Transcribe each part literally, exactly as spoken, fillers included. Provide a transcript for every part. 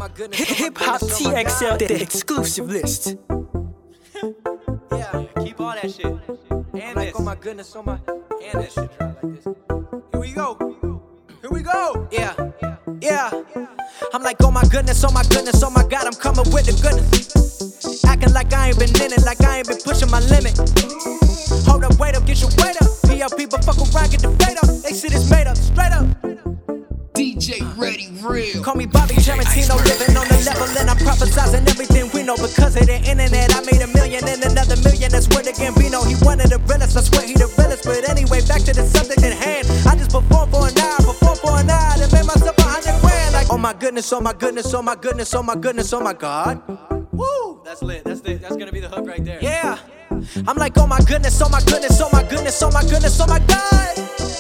Hip Hop T X L, the exclusive list. Yeah, keep all that shit. And like, this. Oh my goodness, oh my. And this shit drop like this. Here we go. Here we go. Yeah, yeah. I'm like, oh my goodness, oh my goodness, oh my God, I'm coming with the goodness. Acting like I ain't been in it, like I ain't been pushing my limit. Hold up, wait up, get your weight up. P L P, but fuck around, get the fade up. They shit is made up, straight up. D J Ready Real. Call me Bobby Tarantino, living on the level, and I'm prophesizing everything we know. Because of the internet, I made a million and another million. That's where the Gambino, he wanted the realest. I swear he the realest. But anyway, back to the subject at hand. I just performed for an hour, performed for an hour, and made myself a hundred grand. Like, oh my goodness, oh my goodness, oh my goodness, oh my goodness, oh my God. Woo! That's lit. That's the, that's gonna be the hook right there. Yeah. I'm like, oh my goodness, oh my goodness, oh my goodness, oh my goodness, oh my God.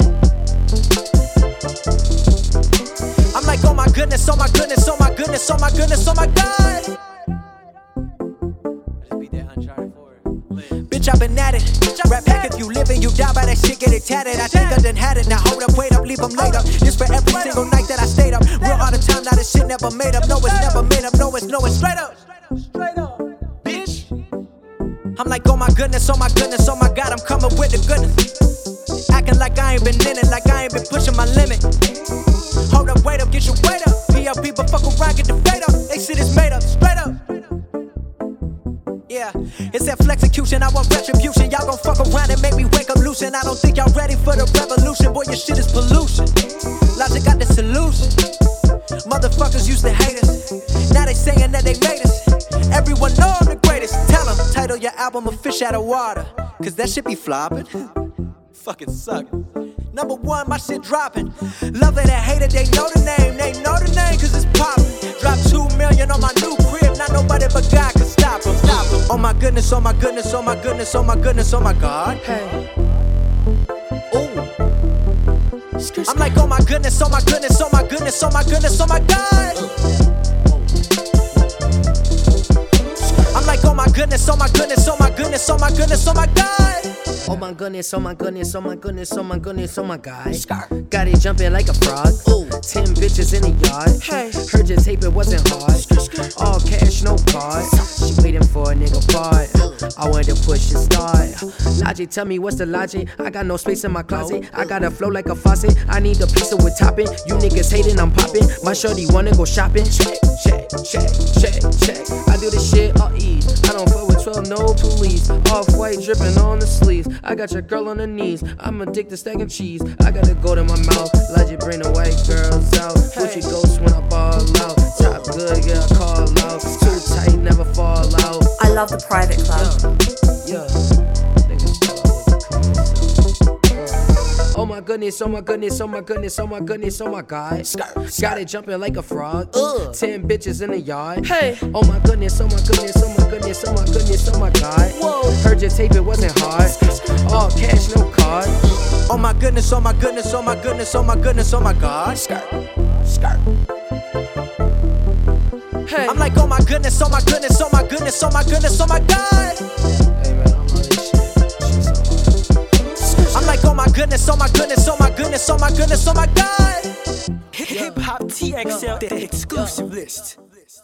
I'm like, oh my goodness, oh my goodness, oh my goodness, oh my goodness, oh my God. I just beat that Uncharted four. Bitch, I've been at it. Rap back if you live and you die by that shit, get it tatted. I think I done had it. Now hold up, wait up, leave them laid up. This for every single night that I stayed up. Real all the time, now this shit never made up. No, it's never made up. No, it's no, it's straight up. Straight up, bitch. I'm like, oh my goodness, oh my goodness, oh my God, I'm coming with the goodness. Acting like I ain't been in it, like I ain't been pushing my limit. Hold up, wait up, get your weight up. P L P, but fuck around, get the fade up. They shit is made up, straight up. Yeah, it's that flexecution, I want retribution. Y'all gon' fuck around and make me wake up loose. And I don't think y'all ready for the revolution. Boy, your shit is pollution. Logic got the solution. Motherfuckers used to hate us. Now they saying that they made us. Everyone know I'm the greatest. Tell them, title your album A Fish Out of Water. Cause that shit be flopping. Fucking suck. Number one, my shit dropping. Love it or hate it, they know the name. They know the name cause it's poppin'. Drop two million on my new crib. Not nobody but God can stop them. Stop them. Oh my goodness, oh my goodness, oh my goodness, oh my goodness, oh my God. Hey. Ooh. I'm like, oh my goodness, oh my goodness, oh my goodness, oh my goodness, oh my God. I'm like, oh my goodness, oh my goodness, oh my goodness, oh my goodness, oh my God. Oh my goodness, oh my goodness, oh my goodness, oh my goodness, oh my God. Got it jumping like a frog. Ooh. Ten bitches in the yard. Hey. Heard your tape, it wasn't hard. All cash, no card. She waiting for a nigga part. I wanted to push and start. Logic, tell me what's the logic? I got no space in my closet. I got a flow like a faucet. I need a pizza with topping. You niggas hating, I'm popping. My shorty wanna go shopping. Check, check, check, check, check. I do this shit all ease. I don't fuck with twelve, no police. Off-white dripping on the sleeves. I got your girl on her knees. I'm addicted to stacking cheese. I got the gold in my mouth. Logic bring the white girls out. Gucci ghost when I ball out. Top good, yeah, I call out. Too tight, never fall out. I love the private club. Yeah. Oh my goodness, oh my goodness, oh my goodness, oh my goodness, oh my God. Got it jumping like a frog. Ugh. Ten bitches in the yard. Hey. Oh my goodness, oh my goodness, oh my goodness, oh my goodness, oh my God. Whoa. Heard your tape, it wasn't hard. All cash, no card. Oh my goodness, oh my goodness, oh my goodness, oh my goodness, oh my God. Skirt, skirt. Hey. I'm like, oh my goodness, oh my goodness, oh my goodness, oh my goodness, oh my God. Hey man, I'm on this shit. I'm like, oh my goodness, oh my goodness, oh my goodness, oh my goodness, oh my God. Hip Hop T X L, the exclusive list.